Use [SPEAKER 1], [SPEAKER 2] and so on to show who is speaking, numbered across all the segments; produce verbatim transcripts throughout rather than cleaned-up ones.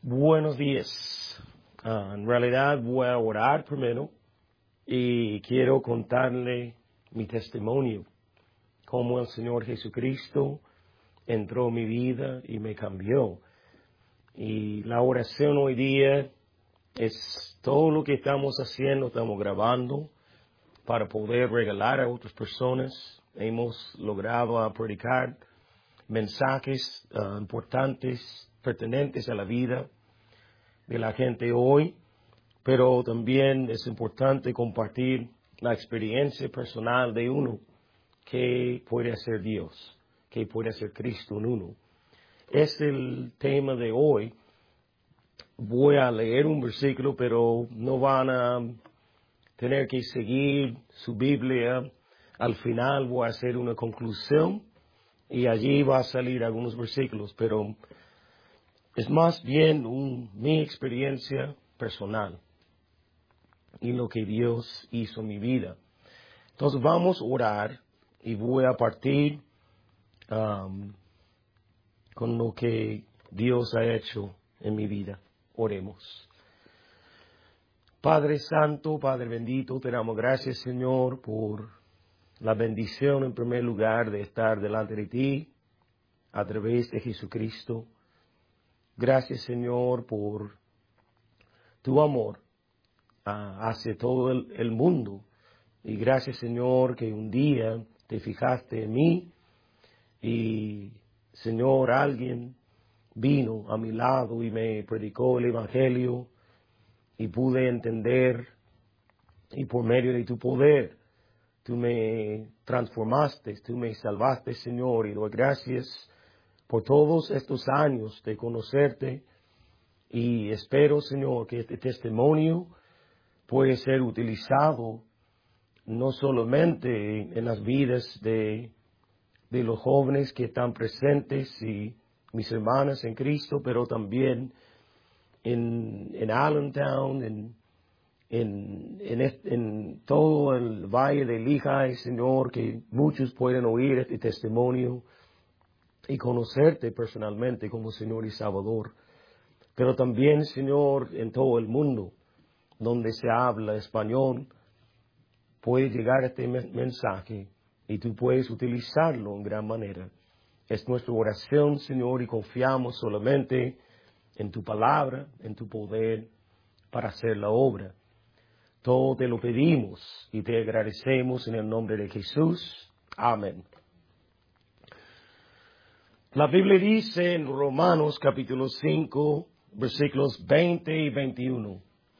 [SPEAKER 1] Buenos días. Ah, en realidad voy a orar primero y quiero contarle mi testimonio, cómo el Señor Jesucristo entró en mi vida y me cambió. Y la oración hoy día es todo lo que estamos haciendo, estamos grabando para poder regalar a otras personas. Hemos logrado uh, predicar mensajes uh, importantes, pertinentes a la vida de la gente hoy, pero también es importante compartir la experiencia personal de uno que puede hacer Dios, que puede hacer Cristo en uno. Es el tema de hoy. Voy a leer un versículo, pero no van a tener que seguir su Biblia. Al final voy a hacer una conclusión y allí va a salir algunos versículos, pero es más bien un, mi experiencia personal y lo que Dios hizo en mi vida. Entonces vamos a orar y voy a partir um, con lo que Dios ha hecho en mi vida. Oremos. Padre Santo, Padre bendito, te damos gracias, Señor, por la bendición en primer lugar de estar delante de ti a través de Jesucristo. Gracias, Señor, por tu amor uh, hacia todo el, el mundo. Y gracias, Señor, que un día te fijaste en mí y, Señor, alguien vino a mi lado y me predicó el Evangelio y pude entender, y por medio de tu poder tú me transformaste, tú me salvaste, Señor, y doy gracias por todos estos años de conocerte. Y espero, Señor, que este testimonio puede ser utilizado no solamente en las vidas de, de los jóvenes que están presentes y mis hermanas en Cristo, pero también en, en Allentown, en, en, en, este, en todo el Valle de Lehigh, Señor, que muchos pueden oír este testimonio y conocerte personalmente como Señor y Salvador. Pero también, Señor, en todo el mundo donde se habla español, puede llegar este mensaje y tú puedes utilizarlo en gran manera. Es nuestra oración, Señor, y confiamos solamente en tu palabra, en tu poder para hacer la obra. Todo te lo pedimos y te agradecemos en el nombre de Jesús. Amén. La Biblia dice en Romanos capítulo cinco, versículos veinte y veintiuno.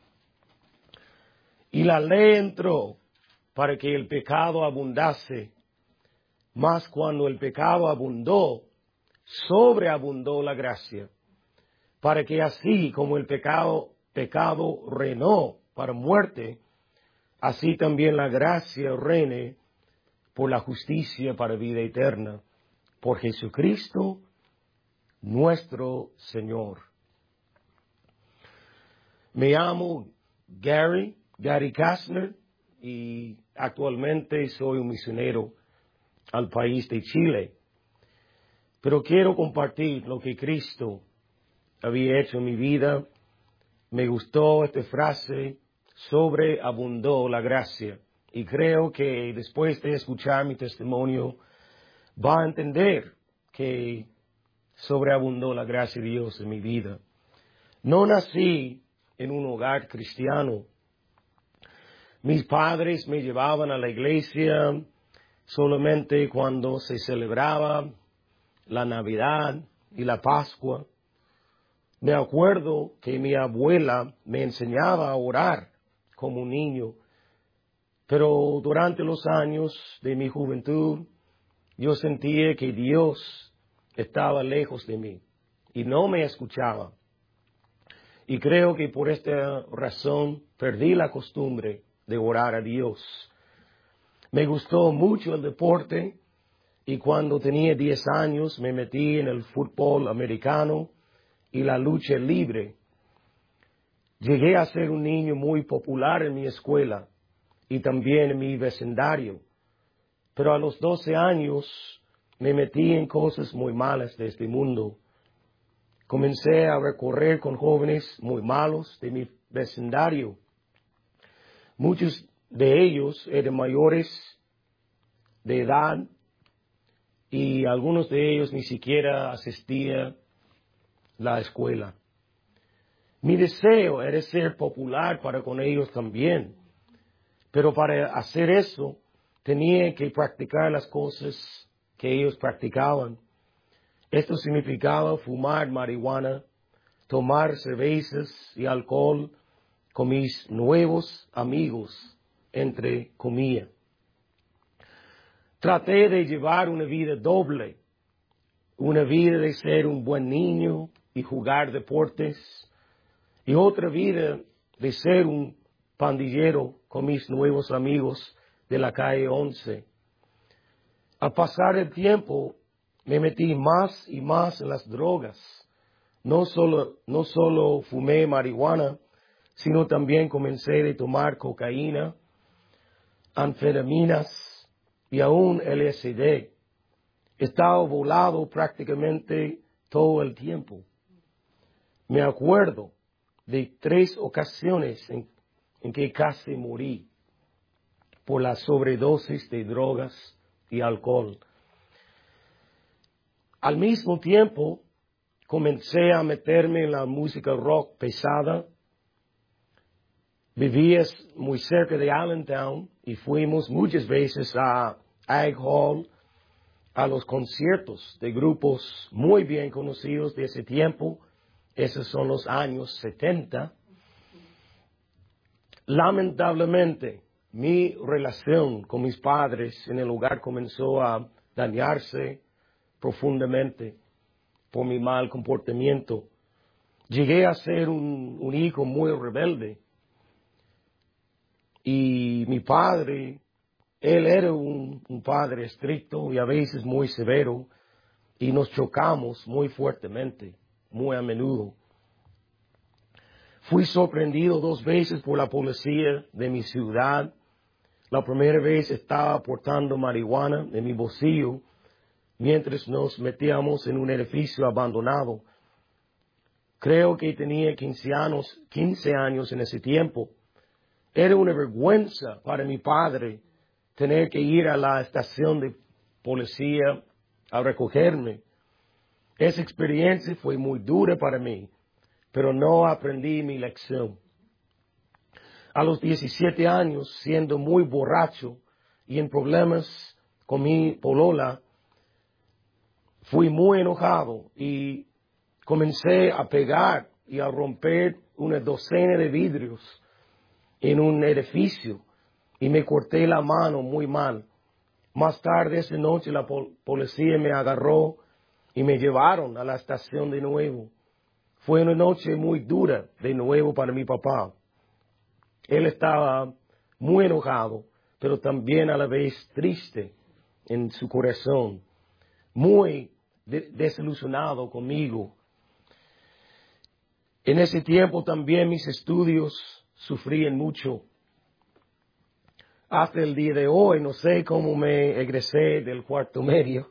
[SPEAKER 1] Y la ley entró para que el pecado abundase, mas cuando el pecado abundó, sobreabundó la gracia, para que así como el pecado, pecado reinó para muerte, así también la gracia reine por la justicia para vida eterna, por Jesucristo nuestro Señor. Me llamo Gary, Gary Kastner, y actualmente soy un misionero al país de Chile. Pero quiero compartir lo que Cristo había hecho en mi vida. Me gustó esta frase, sobreabundó la gracia. Y creo que después de escuchar mi testimonio, va a entender que sobreabundó la gracia de Dios en mi vida. No nací en un hogar cristiano. Mis padres me llevaban a la iglesia solamente cuando se celebraba la Navidad y la Pascua. Me acuerdo que mi abuela me enseñaba a orar como un niño, pero durante los años de mi juventud yo sentía que Dios estaba lejos de mí y no me escuchaba. Y creo que por esta razón perdí la costumbre de orar a Dios. Me gustó mucho el deporte y cuando tenía diez años me metí en el fútbol americano y la lucha libre. Llegué a ser un niño muy popular en mi escuela y también en mi vecindario. Pero a los doce años me metí en cosas muy malas de este mundo. comencé a recorrer con jóvenes muy malos de mi vecindario. Muchos de ellos eran mayores de edad y algunos de ellos ni siquiera asistían a la escuela. Mi deseo era ser popular para con ellos también, pero para hacer eso tenía que practicar las cosas que ellos practicaban. Esto significaba fumar marihuana, tomar cervezas y alcohol con mis nuevos amigos, entre comillas. Traté de llevar una vida doble, una vida de ser un buen niño y jugar deportes, y otra vida de ser un pandillero con mis nuevos amigos de la calle once. Al pasar el tiempo, me metí más y más en las drogas. No solo, no solo fumé marihuana, sino también comencé a tomar cocaína, anfetaminas y aún L S D. Estaba volado prácticamente todo el tiempo. Me acuerdo de tres ocasiones en, en que casi morí por la sobredosis de drogas y alcohol. Al mismo tiempo, comencé a meterme en la música rock pesada. Vivía muy cerca de Allentown y fuimos muchas veces a Ag Hall, a los conciertos de grupos muy bien conocidos de ese tiempo. Esos son los años setenta. Lamentablemente, mi relación con mis padres en el hogar comenzó a dañarse profundamente por mi mal comportamiento. Llegué a ser un, un hijo muy rebelde. Y mi padre, él era un, un padre estricto y a veces muy severo, y nos chocamos muy fuertemente, muy a menudo. Fui sorprendido dos veces por la policía de mi ciudad. La primera vez estaba portando marihuana en mi bolsillo mientras nos metíamos en un edificio abandonado. Creo que tenía quince años, quince años en ese tiempo. Era una vergüenza para mi padre tener que ir a la estación de policía a recogerme. Esa experiencia fue muy dura para mí, pero no aprendí mi lección. A los diecisiete años, siendo muy borracho y en problemas con mi polola, fui muy enojado y comencé a pegar y a romper una docena de vidrios en un edificio y me corté la mano muy mal. Más tarde esa noche la pol- policía me agarró y me llevaron a la estación de nuevo. Fue una noche muy dura de nuevo para mi papá. Él estaba muy enojado, pero también a la vez triste en su corazón, muy de- desilusionado conmigo. En ese tiempo también mis estudios sufrían mucho. Hasta el día de hoy no sé cómo me egresé del cuarto medio.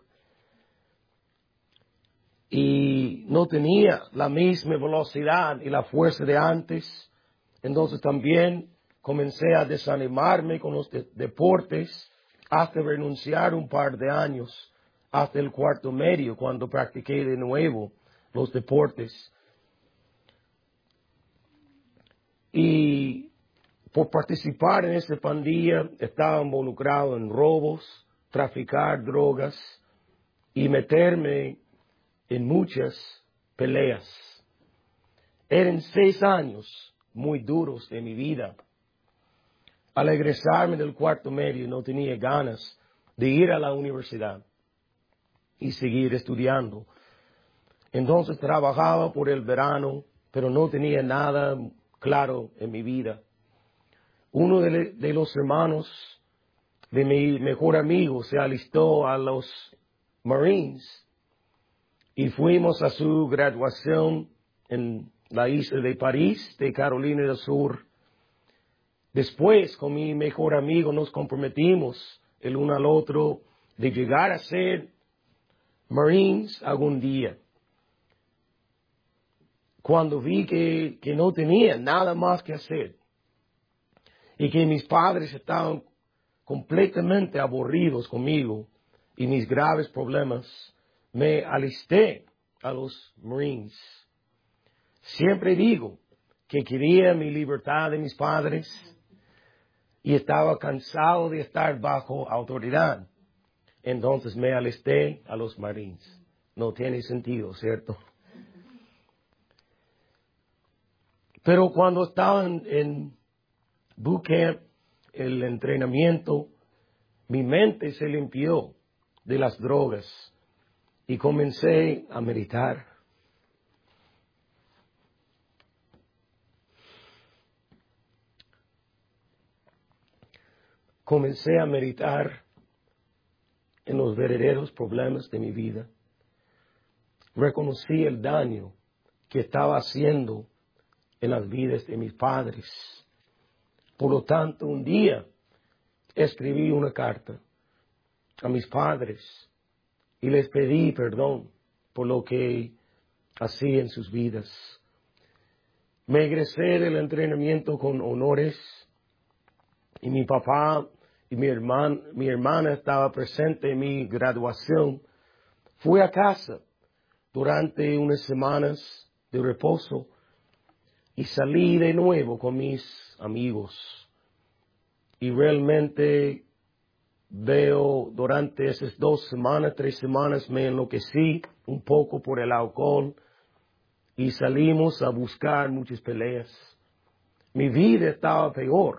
[SPEAKER 1] Y no tenía la misma velocidad y la fuerza de antes. Entonces también comencé a desanimarme con los de- deportes hasta renunciar un par de años, hasta el cuarto medio, cuando practiqué de nuevo los deportes. Y por participar en esta pandilla estaba involucrado en robos, traficar drogas y meterme en muchas peleas. Eran seis años muy duros de mi vida. Al egresarme del cuarto medio no tenía ganas de ir a la universidad y seguir estudiando. Entonces trabajaba por el verano, pero no tenía nada claro en mi vida. Uno de, le- de los hermanos de mi mejor amigo se alistó a los Marines y fuimos a su graduación en la isla de París, de Carolina del Sur. Después, con mi mejor amigo, nos comprometimos el uno al otro de llegar a ser Marines algún día. cuando vi que, que no tenía nada más que hacer y que mis padres estaban completamente aburridos conmigo y mis graves problemas, me alisté a los Marines. Siempre digo que quería mi libertad de mis padres y estaba cansado de estar bajo autoridad. Entonces me alisté a los Marines. No tiene sentido, ¿cierto? Pero cuando estaba en, en boot camp, el entrenamiento, mi mente se limpió de las drogas y comencé a meditar. Comencé a meditar en los verdaderos problemas de mi vida. Reconocí el daño que estaba haciendo en las vidas de mis padres. Por lo tanto, un día escribí una carta a mis padres y les pedí perdón por lo que hacía en sus vidas. Me egresé del entrenamiento con honores y mi papá y mi hermana, mi hermana estaba presente en mi graduación. Fui a casa durante unas semanas de reposo y salí de nuevo con mis amigos. Y realmente veo durante esas dos semanas, tres semanas, me enloquecí un poco por el alcohol y salimos a buscar muchas peleas. Mi vida estaba peor.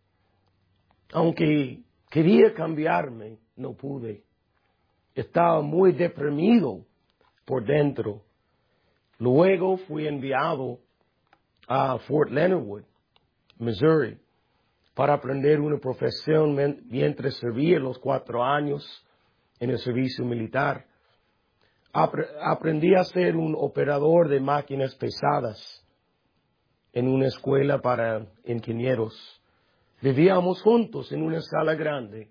[SPEAKER 1] Aunque quería cambiarme, no pude. Estaba muy deprimido por dentro. Luego fui enviado a Fort Leonard Wood, Missouri, para aprender una profesión mientras servía los cuatro años en el servicio militar. Apre- aprendí a ser un operador de máquinas pesadas en una escuela para ingenieros. Vivíamos juntos en una sala grande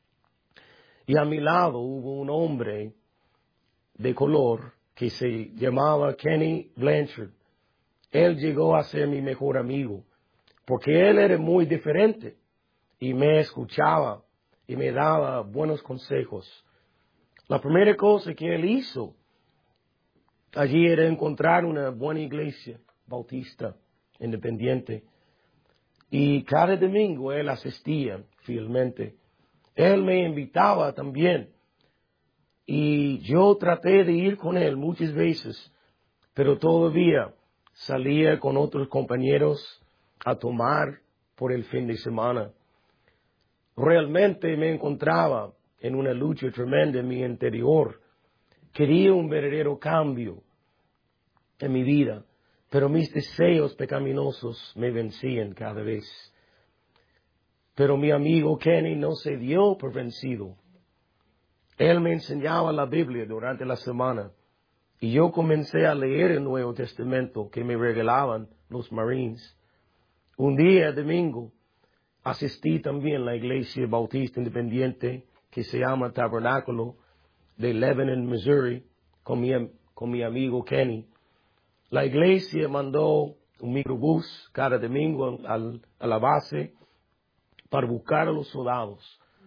[SPEAKER 1] y a mi lado hubo un hombre de color que se llamaba Kenny Blanchard. Él llegó a ser mi mejor amigo porque él era muy diferente y me escuchaba y me daba buenos consejos. La primera cosa que él hizo allí era encontrar una buena iglesia bautista independiente. Y cada domingo él asistía fielmente. Él me invitaba también. Y yo traté de ir con él muchas veces, pero todavía salía con otros compañeros a tomar por el fin de semana. Realmente me encontraba en una lucha tremenda en mi interior. Quería un verdadero cambio en mi vida, pero mis deseos pecaminosos me vencían cada vez. Pero mi amigo Kenny no se dio por vencido. Él me enseñaba la Biblia durante la semana y yo comencé a leer el Nuevo Testamento que me regalaban los Marines. Un día, domingo, asistí también a la iglesia bautista independiente que se llama Tabernáculo de Lebanon, Missouri, con mi, con mi amigo Kenny. La iglesia mandó un microbús cada domingo al, a la base para buscar a los soldados.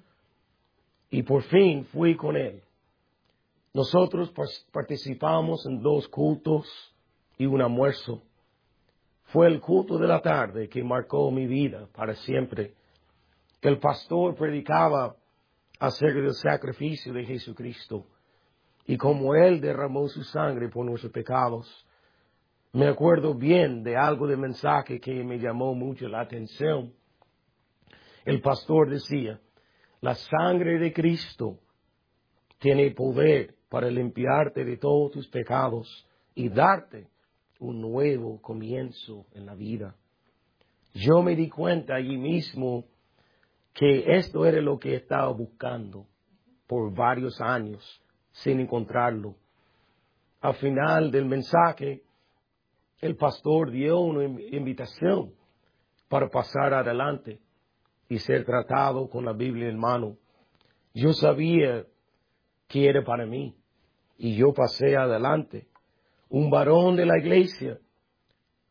[SPEAKER 1] Y por fin fui con él. Nosotros participamos en dos cultos y un almuerzo. Fue el culto de la tarde que marcó mi vida para siempre. El pastor predicaba acerca del sacrificio de Jesucristo y cómo Él derramó su sangre por nuestros pecados. Me acuerdo bien de algo del mensaje que me llamó mucho la atención. El pastor decía, la sangre de Cristo tiene poder para limpiarte de todos tus pecados y darte un nuevo comienzo en la vida. Yo me di cuenta allí mismo que esto era lo que estaba buscando por varios años sin encontrarlo. Al final del mensaje, el pastor dio una invitación para pasar adelante y ser tratado con la Biblia en mano. Yo sabía que era para mí y yo pasé adelante. Un varón de la iglesia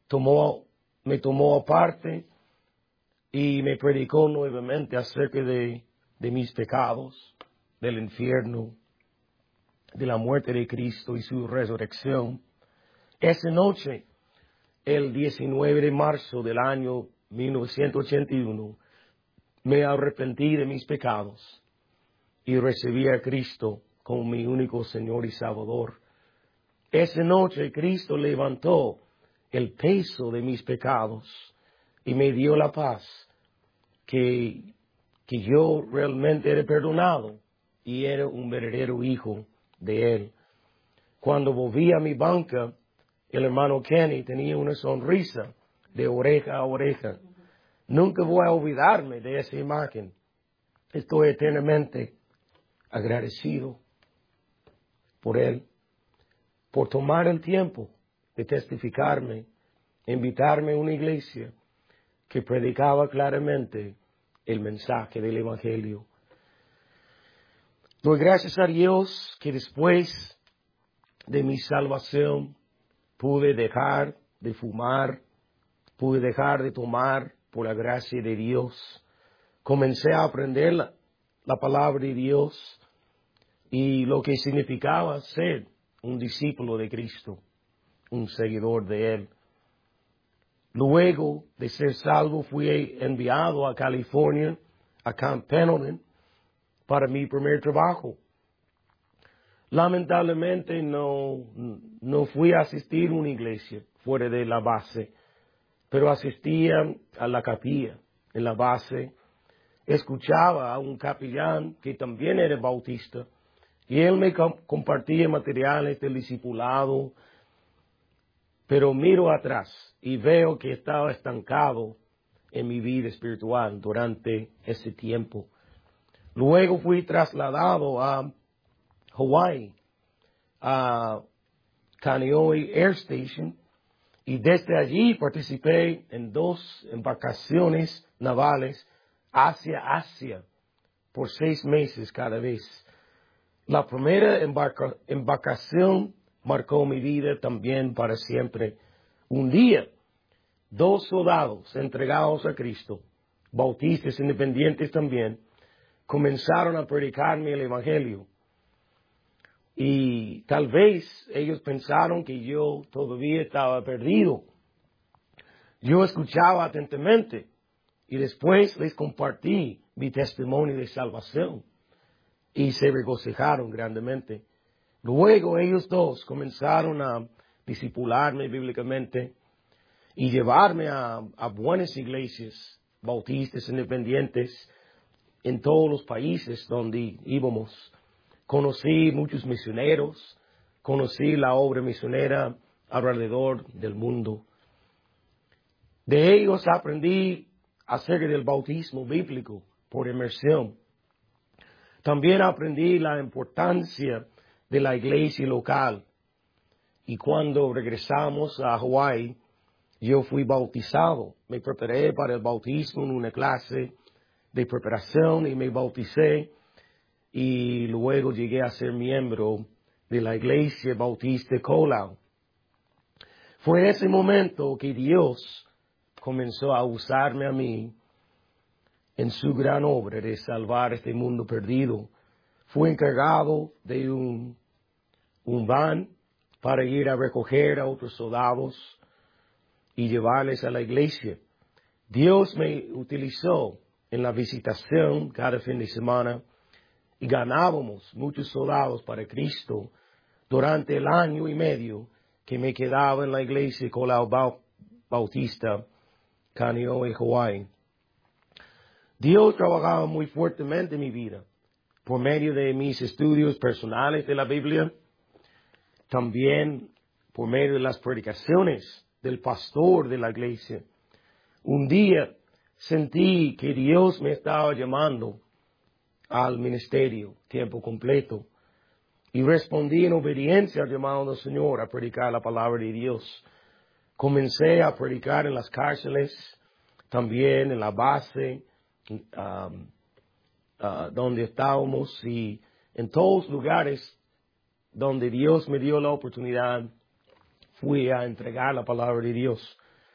[SPEAKER 1] tomó, me tomó aparte y me predicó nuevamente acerca de, de mis pecados, del infierno, de la muerte de Cristo y su resurrección. Esa noche, el diecinueve de marzo del año mil novecientos ochenta y uno, me arrepentí de mis pecados y recibí a Cristo como mi único Señor y Salvador. Esa noche Cristo levantó el peso de mis pecados y me dio la paz que, que yo realmente era perdonado y era un verdadero hijo de Él. Cuando volví a mi banca, el hermano Kenny tenía una sonrisa de oreja a oreja. Nunca voy a olvidarme de esa imagen. Estoy eternamente agradecido por Él, por tomar el tiempo de testificarme, invitarme a una iglesia que predicaba claramente el mensaje del Evangelio. Doy gracias a Dios que después de mi salvación pude dejar de fumar, pude dejar de tomar por la gracia de Dios. Comencé a aprender la, la palabra de Dios y lo que significaba ser un discípulo de Cristo, un seguidor de Él. Luego de ser salvo, fui enviado a California, a Camp Pendleton, para mi primer trabajo. Lamentablemente no, no fui a asistir a una iglesia fuera de la base, pero asistía a la capilla en la base. Escuchaba a un capellán que también era bautista y él me compartía materiales del discipulado, pero miro atrás y veo que estaba estancado en mi vida espiritual durante ese tiempo. Luego fui trasladado a Hawaii, a Kaneohe Air Station, y desde allí participé en dos embarcaciones navales hacia Asia por seis meses cada vez. La primera embarca, embarcación marcó mi vida también para siempre. Un día, dos soldados entregados a Cristo, bautistas independientes también, comenzaron a predicarme el Evangelio. Y tal vez ellos pensaron que yo todavía estaba perdido. Yo escuchaba atentamente y después les compartí mi testimonio de salvación y se regocijaron grandemente. Luego ellos dos comenzaron a discipularme bíblicamente y llevarme a, a buenas iglesias bautistas independientes en todos los países donde íbamos. Conocí muchos misioneros, conocí la obra misionera alrededor del mundo. De ellos aprendí acerca del bautismo bíblico por inmersión. También aprendí la importancia de la iglesia local. Y cuando regresamos a Hawái, yo fui bautizado. Me preparé para el bautismo en una clase de preparación y me bauticé. Y luego llegué a ser miembro de la Iglesia Bautista Colau. Fue en ese momento que Dios comenzó a usarme a mí en su gran obra de salvar este mundo perdido. Fui encargado de un, un van para ir a recoger a otros soldados y llevarles a la iglesia. Dios me utilizó en la visitación cada fin de semana y ganábamos muchos soldados para Cristo durante el año y medio que me quedaba en la iglesia Colau Bautista, Kaneohe, Hawái. Dios trabajaba muy fuertemente en mi vida por medio de mis estudios personales de la Biblia, también por medio de las predicaciones del pastor de la iglesia. Un día sentí que Dios me estaba llamando al ministerio, tiempo completo. Y respondí en obediencia al llamado del Señor a predicar la palabra de Dios. Comencé a predicar en las cárceles, también en la base, um, uh, donde estábamos, y en todos los lugares donde Dios me dio la oportunidad, fui a entregar la palabra de Dios.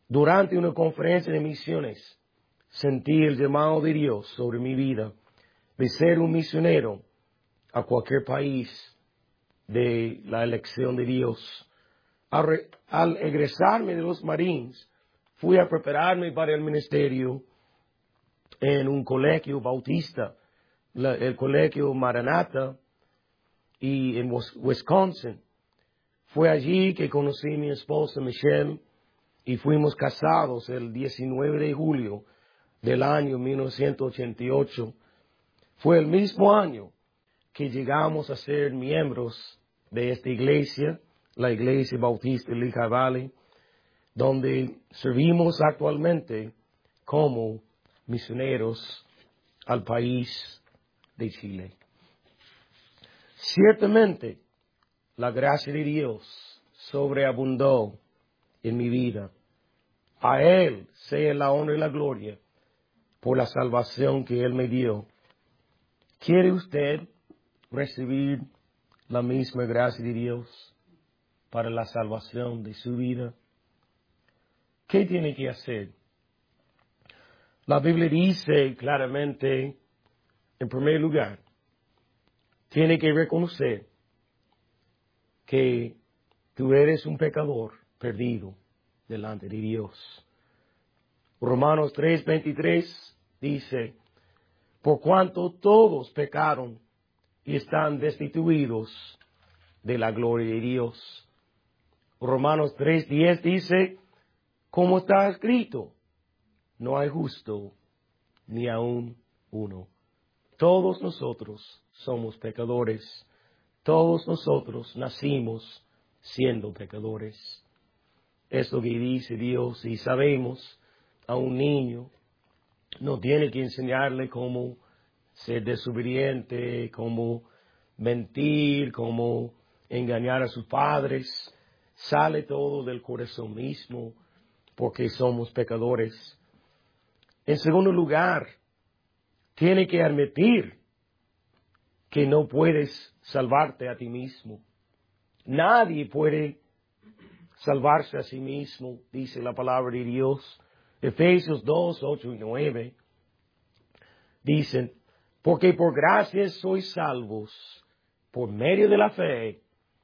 [SPEAKER 1] Durante una conferencia de misiones, sentí el llamado de Dios sobre mi vida de ser un misionero a cualquier país de la elección de Dios. Al, re, al egresarme de los Marines, fui a prepararme para el ministerio en un colegio bautista, la, el colegio Maranatha, y en Wisconsin. Fue allí que conocí a mi esposa Michelle y fuimos casados el diecinueve de julio del año mil novecientos ochenta y ocho. Fue el mismo año que llegamos a ser miembros de esta iglesia, la Iglesia Bautista de Lehigh Valley, donde servimos actualmente como misioneros al país de Chile. Ciertamente, la gracia de Dios sobreabundó en mi vida. A Él sea la honra y la gloria por la salvación que Él me dio. ¿Quiere usted recibir la misma gracia de Dios para la salvación de su vida? ¿Qué tiene que hacer? La Biblia dice claramente, en primer lugar, tiene que reconocer que tú eres un pecador perdido delante de Dios. Romanos tres veintitrés dice, por cuanto todos pecaron y están destituidos de la gloria de Dios. Romanos tres diez dice, como está escrito, no hay justo ni aun uno. Todos nosotros somos pecadores. Todos nosotros nacimos siendo pecadores. Es lo que dice Dios, y sabemos a un niño no tiene que enseñarle cómo ser desobediente, cómo mentir, cómo engañar a sus padres. Sale todo del corazón mismo porque somos pecadores. En segundo lugar, tiene que admitir que no puedes salvarte a ti mismo. Nadie puede salvarse a sí mismo, dice la palabra de Dios. Efesios dos, ocho y nueve dicen, porque por gracia sois salvos por medio de la fe,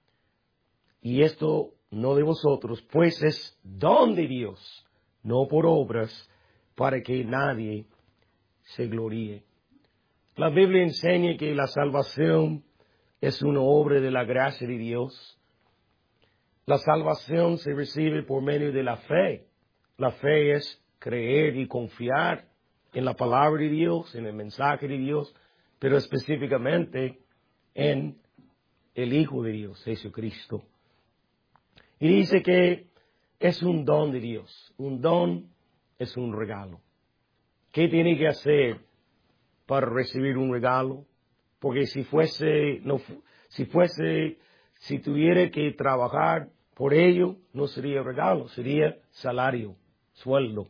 [SPEAKER 1] y esto no de vosotros, pues es don de Dios, no por obras, para que nadie se gloríe. La Biblia enseña que la salvación es una obra de la gracia de Dios. La salvación se recibe por medio de la fe. La fe es creer y confiar en la palabra de Dios, en el mensaje de Dios, pero específicamente en el Hijo de Dios, Jesucristo. Y dice que es un don de Dios. Un don es un regalo. ¿Qué tiene que hacer para recibir un regalo? Porque si fuese, no, si fuese, si tuviera que trabajar por ello, no sería regalo, sería salario, sueldo.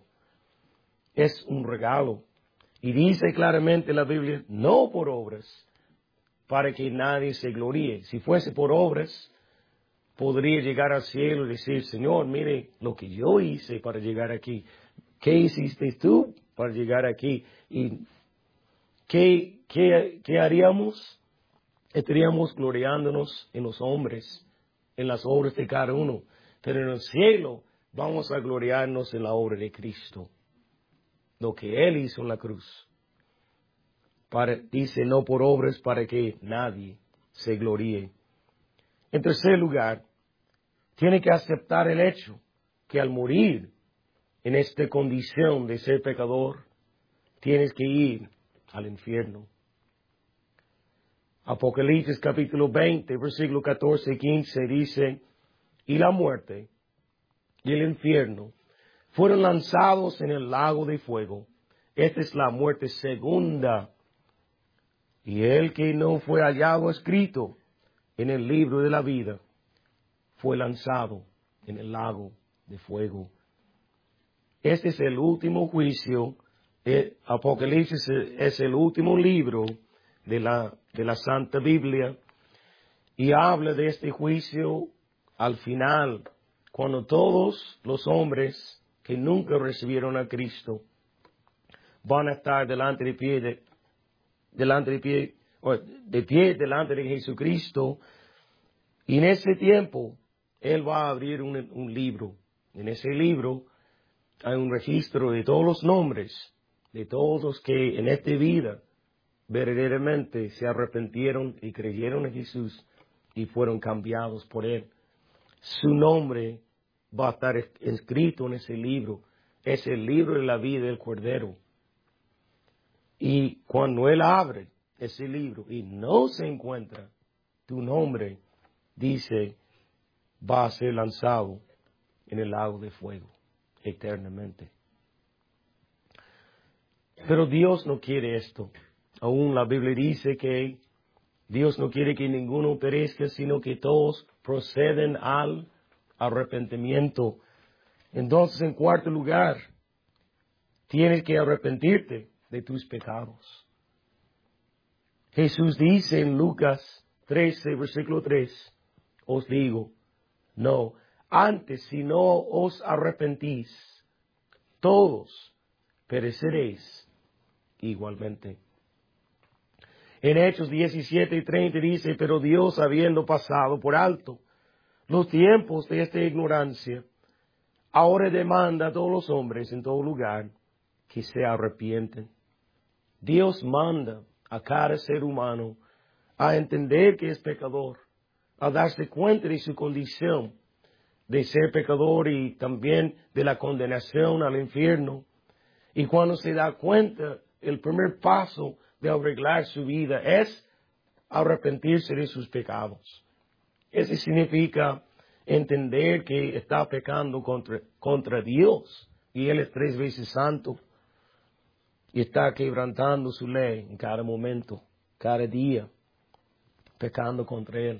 [SPEAKER 1] Es un regalo. Y dice claramente la Biblia, no por obras, para que nadie se gloríe. Si fuese por obras, podría llegar al cielo y decir, Señor, mire lo que yo hice para llegar aquí. ¿Qué hiciste tú para llegar aquí? ¿Y qué, qué, qué haríamos? Estaríamos gloriándonos en los hombres, en las obras de cada uno. Pero en el cielo vamos a gloriarnos en la obra de Cristo. Lo que Él hizo en la cruz. Para, dice, no por obras para que nadie se gloríe. En tercer lugar, tiene que aceptar el hecho que al morir en esta condición de ser pecador, tienes que ir al infierno. Apocalipsis capítulo veinte, versículo catorce y quince dice, y la muerte y el infierno fueron lanzados en el lago de fuego. Esta es la muerte segunda. Y el que no fue hallado escrito en el libro de la vida fue lanzado en el lago de fuego. Este es el último juicio. El Apocalipsis es el último libro de la, de la Santa Biblia. Y habla de este juicio al final, cuando todos los hombres que nunca recibieron a Cristo van a estar delante de pie de, delante de pie, o de pie delante de Jesucristo, y en ese tiempo Él va a abrir un, un libro. En ese libro hay un registro de todos los nombres, de todos los que en esta vida verdaderamente se arrepintieron y creyeron en Jesús y fueron cambiados por Él. Su nombre va a estar escrito en ese libro. Es el libro de la vida del Cordero. Y cuando Él abre ese libro y no se encuentra tu nombre, dice, va a ser lanzado en el lago de fuego eternamente. Pero Dios no quiere esto. Aún la Biblia dice que Dios no quiere que ninguno perezca, sino que todos proceden al arrepentimiento. Entonces, en cuarto lugar, tienes que arrepentirte de tus pecados. Jesús dice en Lucas trece, versículo tres, os digo, no, antes si no os arrepentís, todos pereceréis igualmente. En Hechos diecisiete y treinta dice, pero Dios, habiendo pasado por alto los tiempos de esta ignorancia, ahora demanda a todos los hombres en todo lugar que se arrepienten. Dios manda a cada ser humano a entender que es pecador, a darse cuenta de su condición de ser pecador y también de la condenación al infierno. Y cuando se da cuenta, el primer paso de arreglar su vida es arrepentirse de sus pecados. Eso significa entender que está pecando contra, contra Dios y Él es tres veces santo y está quebrantando su ley en cada momento, cada día, pecando contra Él.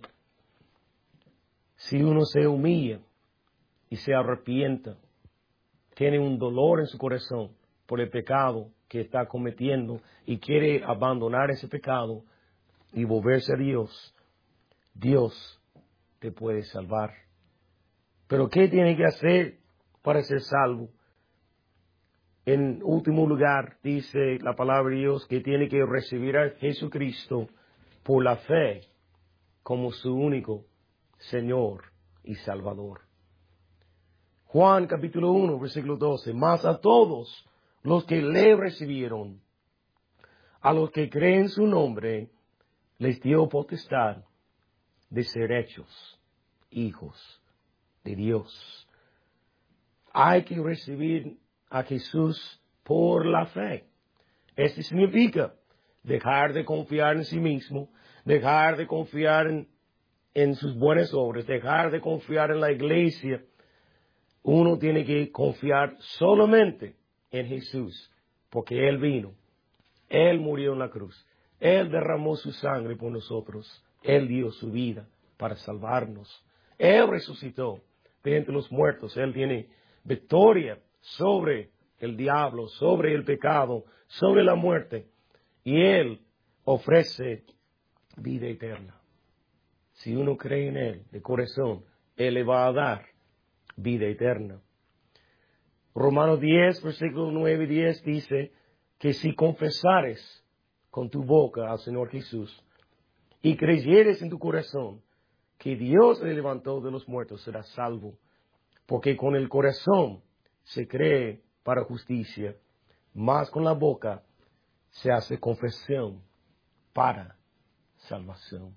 [SPEAKER 1] Si uno se humilla y se arrepienta, tiene un dolor en su corazón por el pecado que está cometiendo y quiere abandonar ese pecado y volverse a Dios, Dios te puede salvar. Pero ¿qué tiene que hacer para ser salvo? En último lugar, dice la palabra de Dios que tiene que recibir a Jesucristo por la fe como su único Señor y Salvador. Juan capítulo uno, versículo doce, mas a todos los que le recibieron, a los que creen su nombre, les dio potestad de ser hechos hijos de Dios. Hay que recibir a Jesús por la fe. Esto significa dejar de confiar en sí mismo, dejar de confiar en, en sus buenas obras, dejar de confiar en la iglesia. Uno tiene que confiar solamente en Jesús, porque Él vino, Él murió en la cruz, Él derramó su sangre por nosotros, Él dio su vida para salvarnos, Él resucitó de entre los muertos, Él tiene victoria sobre el diablo, sobre el pecado, sobre la muerte, y Él ofrece vida eterna. Si uno cree en Él de corazón, Él le va a dar vida eterna. Romanos diez, versículos nueve y diez dice que si confesares con tu boca al Señor Jesús y creyeres en tu corazón que Dios le levantó de los muertos, serás salvo. Porque con el corazón se cree para justicia, mas con la boca se hace confesión para salvación.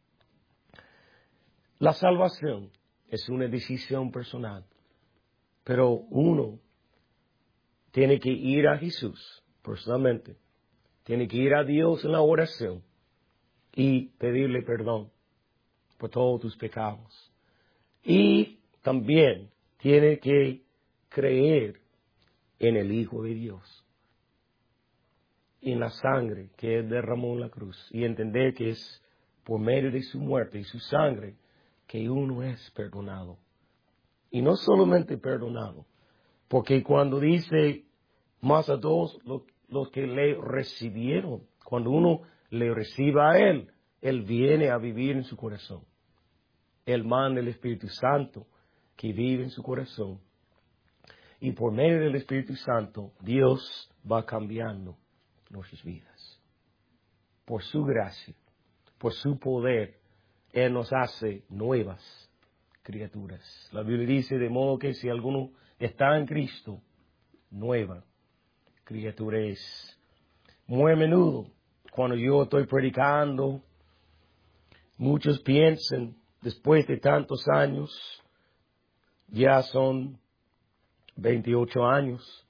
[SPEAKER 1] La salvación es una decisión personal, pero uno tiene que ir a Jesús personalmente, tiene que ir a Dios en la oración y pedirle perdón por todos tus pecados. Y también tiene que creer en el Hijo de Dios, en la sangre que Él derramó en la cruz y entender que es por medio de su muerte y su sangre que uno es perdonado. Y no solamente perdonado, porque cuando dice más a todos los, los que le recibieron, cuando uno le reciba a Él, Él viene a vivir en su corazón. Él manda el Espíritu Santo que vive en su corazón. Y por medio del Espíritu Santo, Dios va cambiando nuestras vidas. Por su gracia, por su poder, Él nos hace nuevas criaturas. La Biblia dice de modo que si alguno está en Cristo, nueva criatura es. Muy a menudo, cuando yo estoy predicando, muchos piensan, después de tantos años, ya son veintiocho años,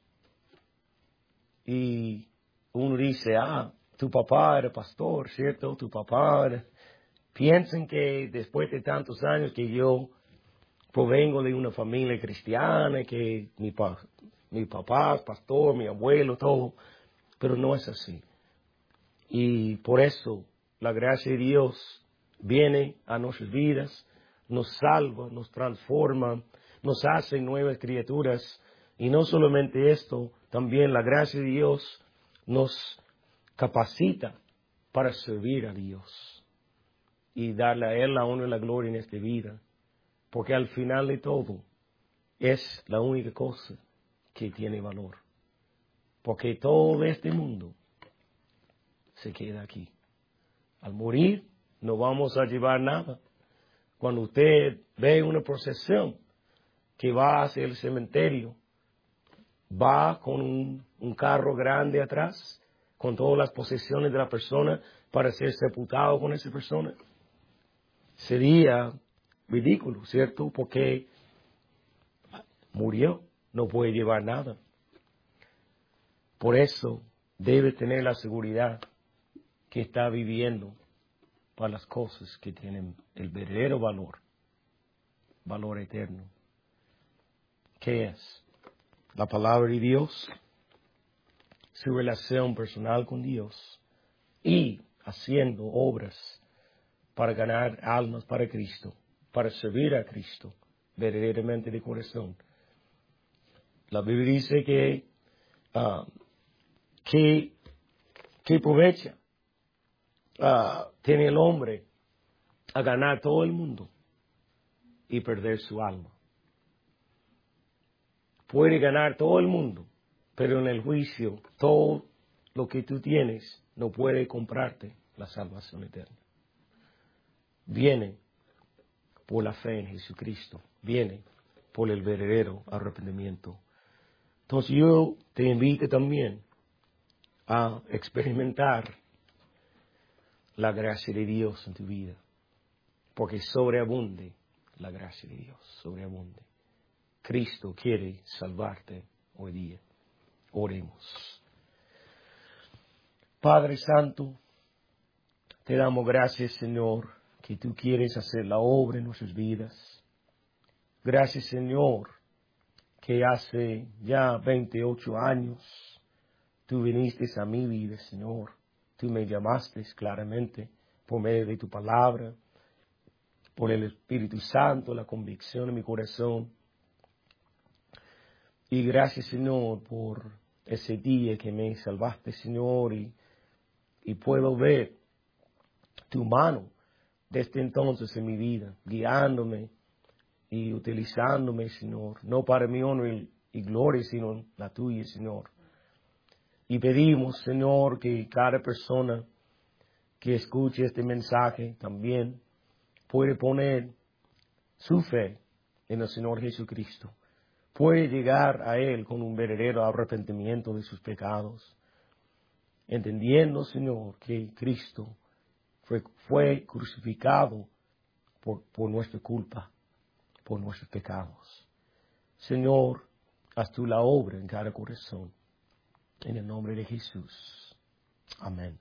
[SPEAKER 1] y uno dice, ah, tu papá era pastor, ¿cierto? Tu papá era... Piensan que después de tantos años que yo provengo de una familia cristiana, que mi, pa mi papá es pastor, mi abuelo, todo, pero no es así. Y por eso la gracia de Dios viene a nuestras vidas, nos salva, nos transforma, nos hace nuevas criaturas. Y no solamente esto, también la gracia de Dios nos capacita para servir a Dios y darle a Él la honra y la gloria en esta vida. Porque al final de todo es la única cosa que tiene valor. Porque todo este mundo se queda aquí. Al morir no vamos a llevar nada. Cuando usted ve una procesión que va hacia el cementerio, va con un, un carro grande atrás, con todas las posesiones de la persona para ser sepultado con esa persona. Sería ridículo, ¿cierto? Porque murió, no puede llevar nada. Por eso debe tener la seguridad que está viviendo para las cosas que tienen el verdadero valor, valor eterno. ¿Qué es? La palabra de Dios, su relación personal con Dios y haciendo obras para ganar almas para Cristo, para servir a Cristo verdaderamente de corazón. La Biblia dice que, uh, que, que aprovecha uh, tiene el hombre a ganar todo el mundo y perder su alma. Puede ganar todo el mundo, pero en el juicio todo lo que tú tienes no puede comprarte la salvación eterna. Viene por la fe en Jesucristo, viene por el verdadero arrepentimiento. Entonces yo te invito también a experimentar la gracia de Dios en tu vida, porque sobreabunde la gracia de Dios, sobreabunde. Cristo quiere salvarte hoy día. Oremos. Padre Santo, te damos gracias, Señor, que tú quieres hacer la obra en nuestras vidas. Gracias, Señor, que hace ya veintiocho años tú viniste a mi vida, Señor. Tú me llamaste claramente por medio de tu palabra, por el Espíritu Santo, la convicción en mi corazón. Y gracias, Señor, por ese día que me salvaste, Señor, y, y puedo ver tu mano desde entonces en mi vida, guiándome y utilizándome, Señor, no para mi honra y, y gloria, sino la tuya, Señor. Y pedimos, Señor, que cada persona que escuche este mensaje también puede poner su fe en el Señor Jesucristo. Puede llegar a Él con un verdadero arrepentimiento de sus pecados, entendiendo, Señor, que Cristo fue, fue crucificado por, por nuestra culpa, por nuestros pecados. Señor, haz tú la obra en cada corazón. En el nombre de Jesús. Amén.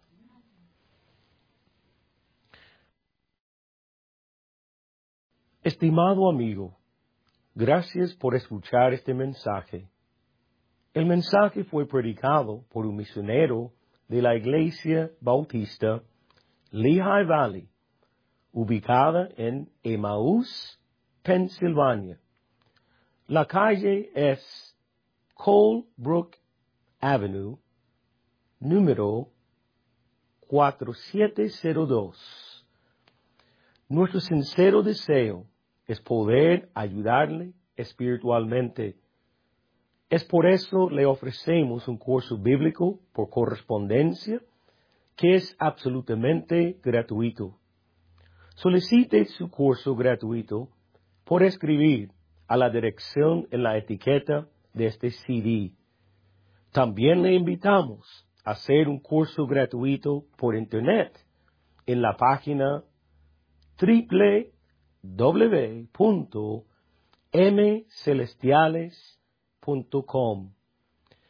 [SPEAKER 1] Estimado amigo, gracias por escuchar este mensaje. El mensaje fue predicado por un misionero de la Iglesia Bautista Lehigh Valley, ubicada en Emmaus, Pensilvania. La calle es Colebrook Avenue, número cuatro siete cero dos. Nuestro sincero deseo es poder ayudarle espiritualmente. Es por eso le ofrecemos un curso bíblico por correspondencia que es absolutamente gratuito. Solicite su curso gratuito por escribir a la dirección en la etiqueta de este C D. También le invitamos a hacer un curso gratuito por Internet en la página doble u doble u doble u punto m celestiales punto com.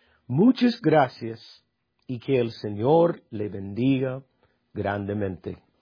[SPEAKER 1] Muchas gracias y que el Señor le bendiga grandemente.